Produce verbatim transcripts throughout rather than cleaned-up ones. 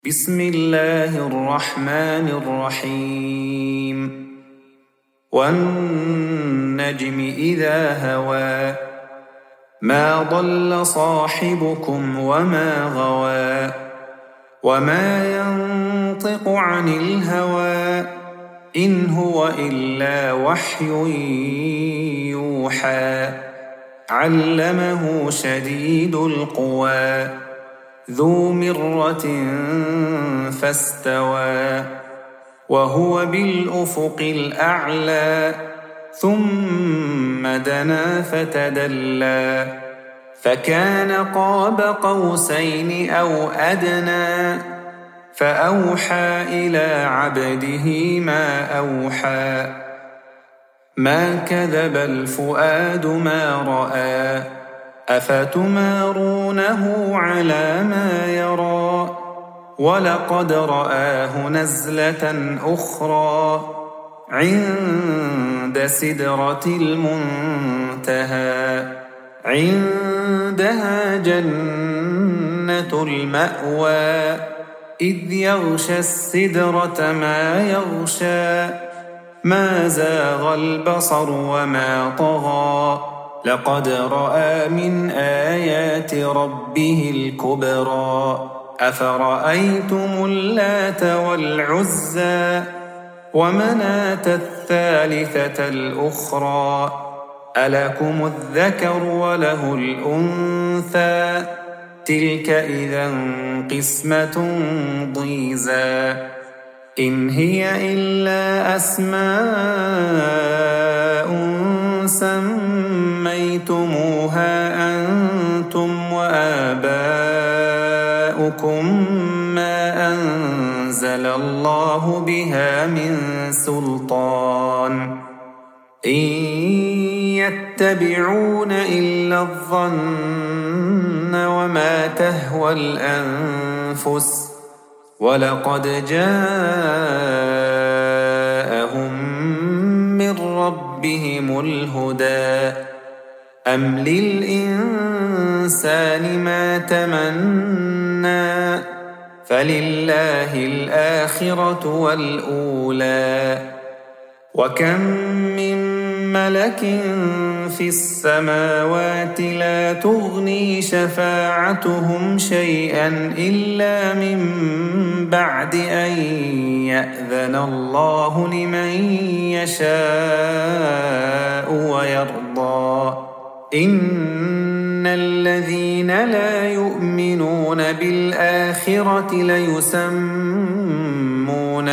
بسم الله الرحمن الرحيم والنجم إذا هوى ما ضل صاحبكم وما غوى وما ينطق عن الهوى إن هو إلا وحي يوحى علمه شديد القوى ذو مرة فاستوى وهو بالأفق الأعلى ثم دنا فتدلى فكان قاب قوسين أو أدنى فأوحى إلى عبده ما أوحى ما كذب الفؤاد ما رأى أفتمارونه على ما يرى ولقد رآه نزلة أخرى عند سدرة المنتهى عندها جنة المأوى إذ يغشى السدرة ما يغشى ما زاغ البصر وما طغى لقد رأى من آيات ربه الكبرى أفرأيتم اللات والعزى ومناة الثالثة الأخرى ألكم الذكر وله الأنثى تلك إذا قسمة ضيزى إن هي إلا أسماء سميتموها أنتم وآباؤكم ما أنزل الله بها من سلطان إن يتبعون إلا الظن وما تهوى الأنفس ولقد جاءهم من ربهم الهدى أم للإنسان ما تمنى فلله الآخرة والأولى وكم من ملك في السماوات لا تغني شفاعتهم شيئا إلا من بعد أن يأذن الله لمن يشاء ويرضى إن الذين لا يؤمنون بالآخرة ليسمون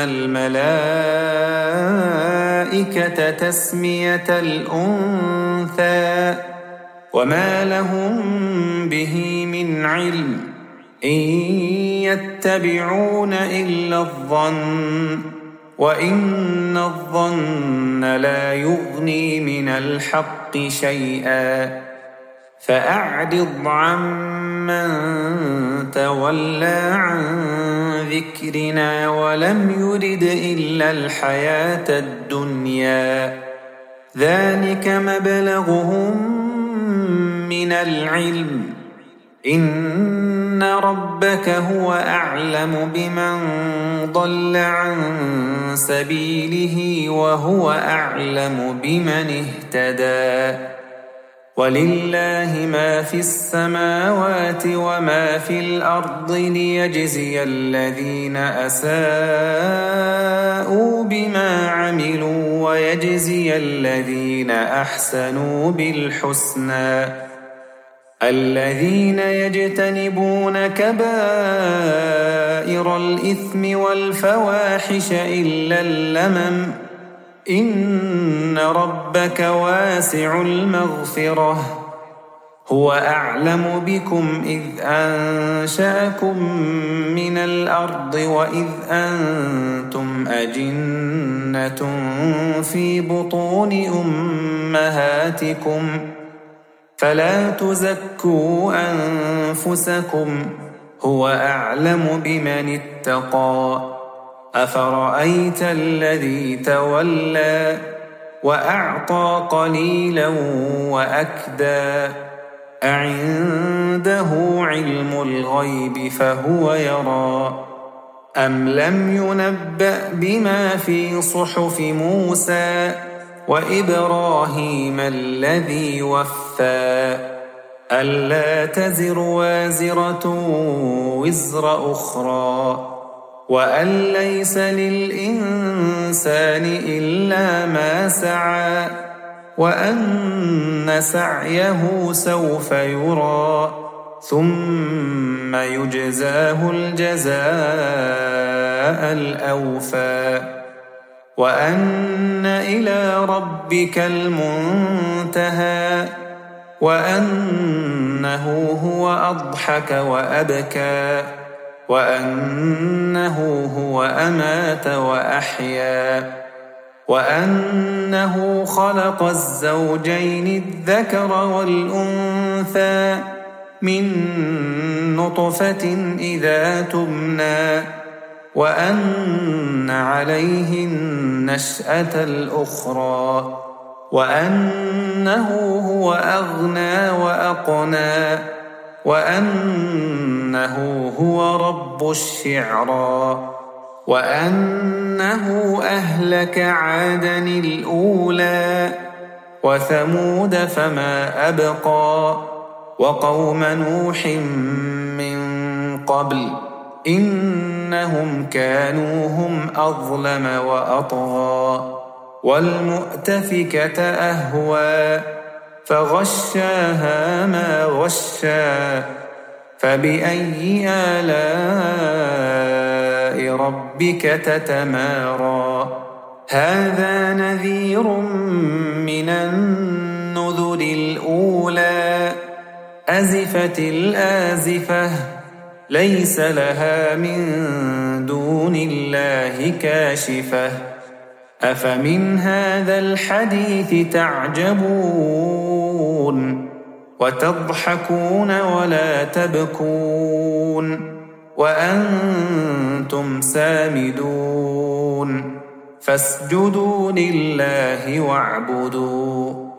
الملائكة تسمية الأنثى وما لهم به من علم إن يتبعون إلا الظن وإن الظن لا يغني من الحق شيئا فأعرض عمن تولى عن ذكرنا ولم يرد إلا الحياة الدنيا ذلك مبلغهم من العلم إن ربك هو أعلم بمن ضل عن سبيله وهو أعلم بمن اهتدى ولله ما في السماوات وما في الأرض ليجزي الذين أساءوا بما عملوا ويجزي الذين أحسنوا بالحسنى الذين يجتنبون كبائر الإثم والفواحش إلا اللمم إن ربك واسع المغفرة هو أعلم بكم إذ أنشأكم من الأرض وإذ أنتم أجنة في بطون أمهاتكم فلا تزكوا أنفسكم هو أعلم بمن اتقى أفرأيت الذي تولى وأعطى قليلا وأكدى أعنده علم الغيب فهو يرى أم لم ينبأ بما في صحف موسى وإبراهيم الذي وفى ألا تزر وازرة وزر أخرى وأن ليس للإنسان إلا ما سعى وأن سعيه سوف يرى ثم يجزاه الجزاء الأوفى وأن إلى ربك المنتهى وأنه هو أضحك وأبكى وأنه هو أمات وأحيا وأنه خلق الزوجين الذكر والأنثى من نطفة إذا تمنى وأن عليه النشأة الأخرى وأنه هو أغنى وأقنى وأنه هو رب الشعرى وأنه أهلك عادا الأولى وثمود فما أبقى وقوم نوح من قبل إنهم كانوا هم أظلم وأطغى والمؤتفكة أهوى فغشاها ما غشى فبأي آلاء ربك تتمارى هذا نذير من النذر الأولى أزفت الآزفة ليس لها من دون الله كاشفة أفمن هذا الحديث تعجبون وتضحكون ولا تبكون وأنتم سامدون فاسجدوا لله واعبدوا